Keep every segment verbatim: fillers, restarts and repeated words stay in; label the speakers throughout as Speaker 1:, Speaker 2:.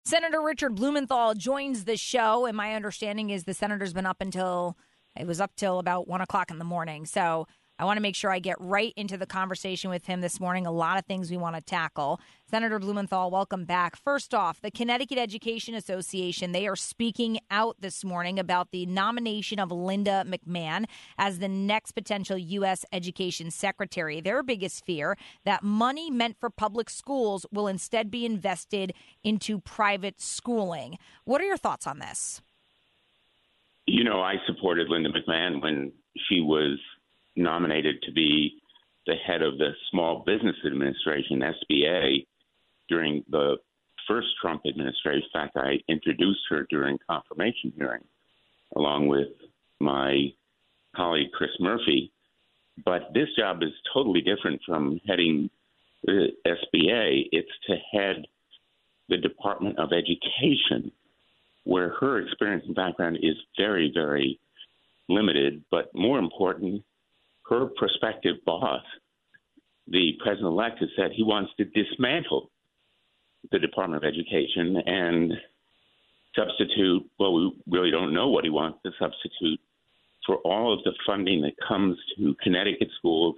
Speaker 1: Senator Richard Blumenthal joins the show, and my understanding is the senator's been up until, it was up till about one o'clock in the morning. So I want to make sure I get right into the conversation with him this morning. A lot of things we want to tackle. Senator Blumenthal, welcome back. First off, the Connecticut Education Association, they are speaking out this morning about the nomination of Linda McMahon as the next potential U S education secretary. Their biggest fear, that money meant for public schools will instead be invested into private schooling. What are your thoughts on this?
Speaker 2: You know, I supported Linda McMahon when she was nominated to be the head of the Small Business Administration, S B A, during the first Trump administration. In fact, I introduced her during confirmation hearing, along with my colleague Chris Murphy. But this job is totally different from heading the S B A. It's to head the Department of Education, where her experience and background is very, very limited. But more important, her prospective boss, the president-elect, has said he wants to dismantle the Department of Education and substitute, well, we really don't know what he wants to substitute for all of the funding that comes to Connecticut schools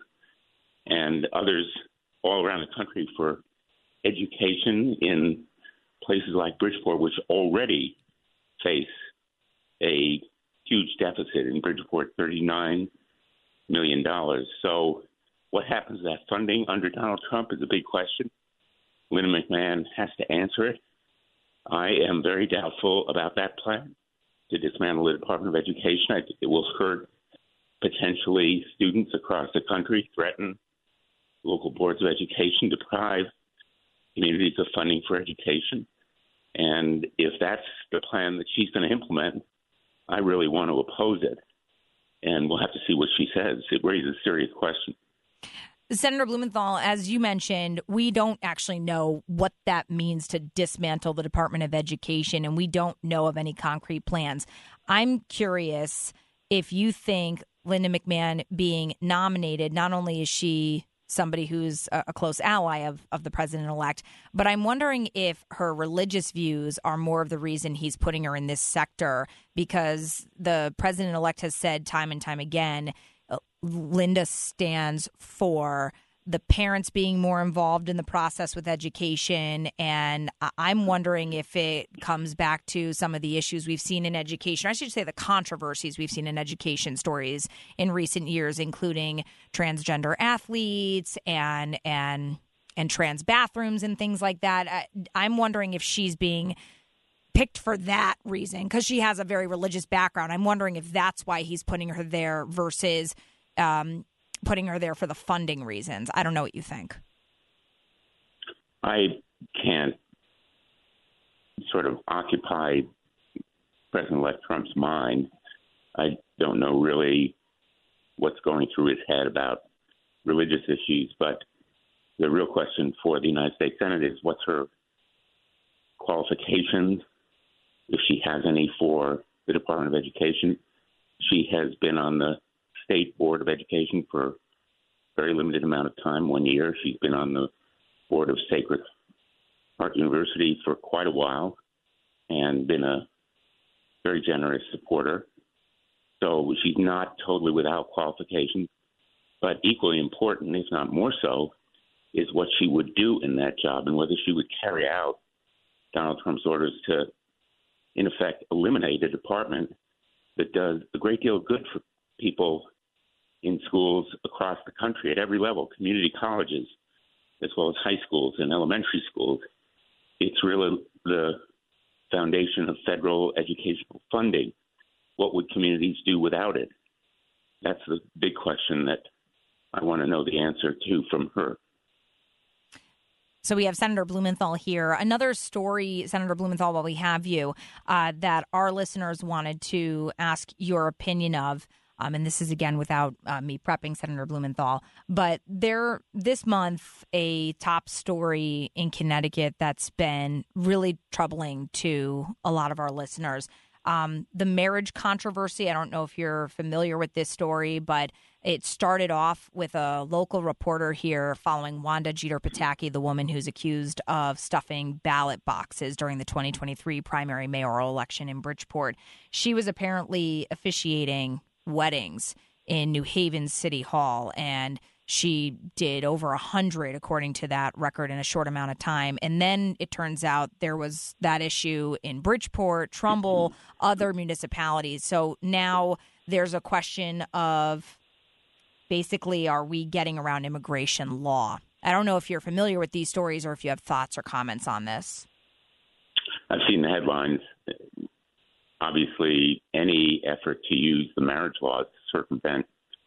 Speaker 2: and others all around the country for education in places like Bridgeport, which already face a huge deficit. In Bridgeport, thirty-nine million dollars. So what happens to that funding under Donald Trump is a big question. Linda McMahon has to answer it. I am very doubtful about that plan to dismantle the Department of Education. I think it will hurt potentially students across the country, threaten local boards of education, deprive communities of funding for education. And if that's the plan that she's going to implement, I really want to oppose it. And we'll have to see what she says. It raises serious questions.
Speaker 1: Senator Blumenthal, as you mentioned, we don't actually know what that means to dismantle the Department of Education, and we don't know of any concrete plans. I'm curious if you think Linda McMahon being nominated, not only is she somebody who's a close ally of, of the president-elect, but I'm wondering if her religious views are more of the reason he's putting her in this sector, because the president-elect has said time and time again, Linda stands for the parents being more involved in the process with education. And I'm wondering if it comes back to some of the issues we've seen in education. I should say the controversies we've seen in education stories in recent years, including transgender athletes and and and trans bathrooms and things like that. I, I'm wondering if she's being picked for that reason, because she has a very religious background. I'm wondering if that's why he's putting her there versus um, putting her there for the funding reasons. I don't know what you think.
Speaker 2: I can't sort of occupy President-elect Trump's mind. I don't know really what's going through his head about religious issues, but the real question for the United States Senate is what's her qualifications, if she has any, for the Department of Education. She has been on the State Board of Education for a very limited amount of time, one year. She's been on the board of Sacred Heart University for quite a while and been a very generous supporter. So she's not totally without qualifications, but equally important, if not more so, is what she would do in that job and whether she would carry out Donald Trump's orders to, in effect, eliminate a department that does a great deal of good for people in schools across the country at every level, community colleges, as well as high schools and elementary schools. It's really the foundation of federal educational funding. What would communities do without it? That's the big question that I want to know the answer to from her.
Speaker 1: So we have Senator Blumenthal here. Another story, Senator Blumenthal, while we have you, uh, that our listeners wanted to ask your opinion of. Um, and this is, again, without uh, me prepping Senator Blumenthal. But there, this month, a top story in Connecticut that's been really troubling to a lot of our listeners. Um, the marriage controversy, I don't know if you're familiar with this story, but it started off with a local reporter here following Wanda Jeter Pataki, the woman who's accused of stuffing ballot boxes during the twenty twenty-three primary mayoral election in Bridgeport. She was apparently officiating weddings in New Haven City Hall, and she did over a hundred, according to that record, in a short amount of time. And then it turns out there was that issue in Bridgeport, Trumbull, other municipalities. So now there's a question of basically, are we getting around immigration law? I don't know if you're familiar with these stories or if you have thoughts or comments on this.
Speaker 2: I've seen the headlines. Obviously, any effort to use the marriage laws to circumvent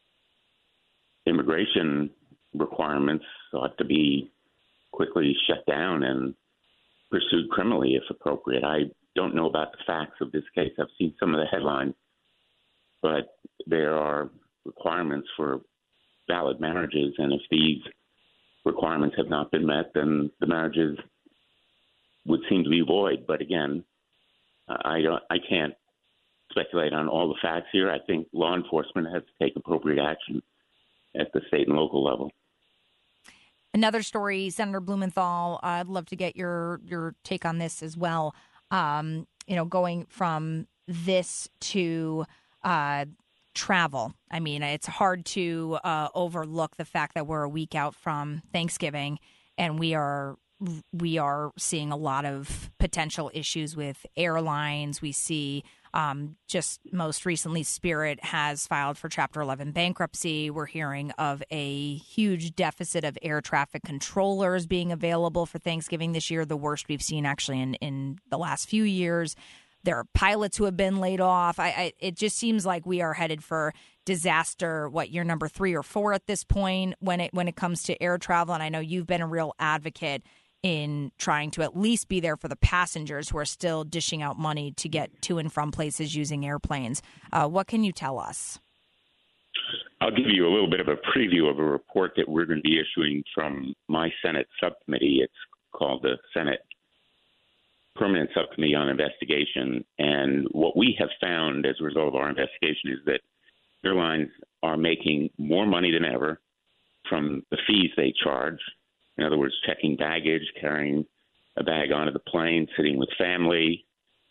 Speaker 2: immigration requirements ought to be quickly shut down and pursued criminally if appropriate. I don't know about the facts of this case. I've seen some of the headlines, but there are requirements for valid marriages, and if these requirements have not been met, then the marriages would seem to be void. But again, I don't, I can't speculate on all the facts here. I think law enforcement has to take appropriate action at the state and local level.
Speaker 1: Another story, Senator Blumenthal, I'd love to get your your take on this as well. Um, you know, going from this to uh, travel. I mean, it's hard to uh, overlook the fact that we're a week out from Thanksgiving, and we are we are seeing a lot of potential issues with airlines. We see um, just most recently, Spirit has filed for Chapter eleven bankruptcy. We're hearing of a huge deficit of air traffic controllers being available for Thanksgiving this year, the worst we've seen actually in, in the last few years. There are pilots who have been laid off. I, I, it just seems like we are headed for disaster. What, year number three or four at this point when it when it comes to air travel? And I know you've been a real advocate in trying to at least be there for the passengers who are still dishing out money to get to and from places using airplanes. Uh, what can you tell us?
Speaker 2: I'll give you a little bit of a preview of a report that we're going to be issuing from my Senate subcommittee. It's called the Senate Permanent Subcommittee on Investigation. And what we have found as a result of our investigation is that airlines are making more money than ever from the fees they charge. In other words, checking baggage, carrying a bag onto the plane, sitting with family,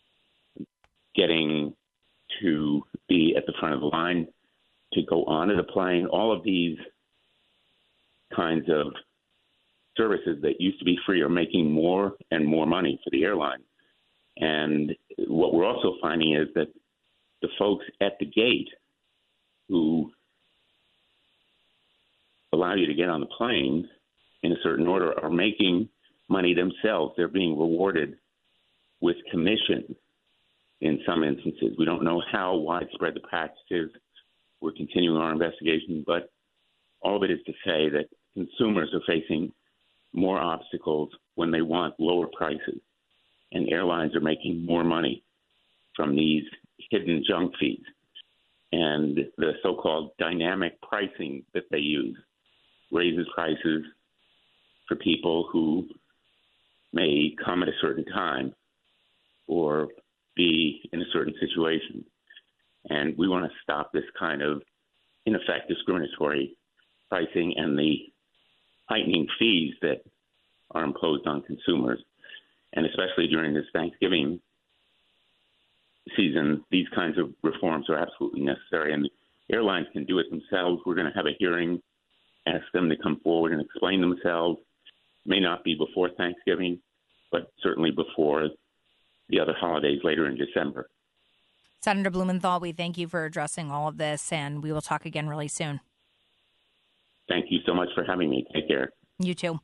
Speaker 2: getting to be at the front of the line to go onto the plane. All of these kinds of services that used to be free are making more and more money for the airline. And what we're also finding is that the folks at the gate who allow you to get on the plane in a certain order are making money themselves. They're being rewarded with commission in some instances. We don't know how widespread the practice is. We're continuing our investigation, but all of it is to say that consumers are facing more obstacles when they want lower prices, and airlines are making more money from these hidden junk fees. And the so-called dynamic pricing that they use raises prices for people who may come at a certain time or be in a certain situation. And we want to stop this kind of, in effect, discriminatory pricing and the heightening fees that are imposed on consumers. And especially during this Thanksgiving season, these kinds of reforms are absolutely necessary. And the airlines can do it themselves. We're going to have a hearing, ask them to come forward and explain themselves. May not be before Thanksgiving, but certainly before the other holidays later in December.
Speaker 1: Senator Blumenthal, we thank you for addressing all of this, and we will talk again really soon.
Speaker 2: Thank you so much for having me. Take care.
Speaker 1: You too.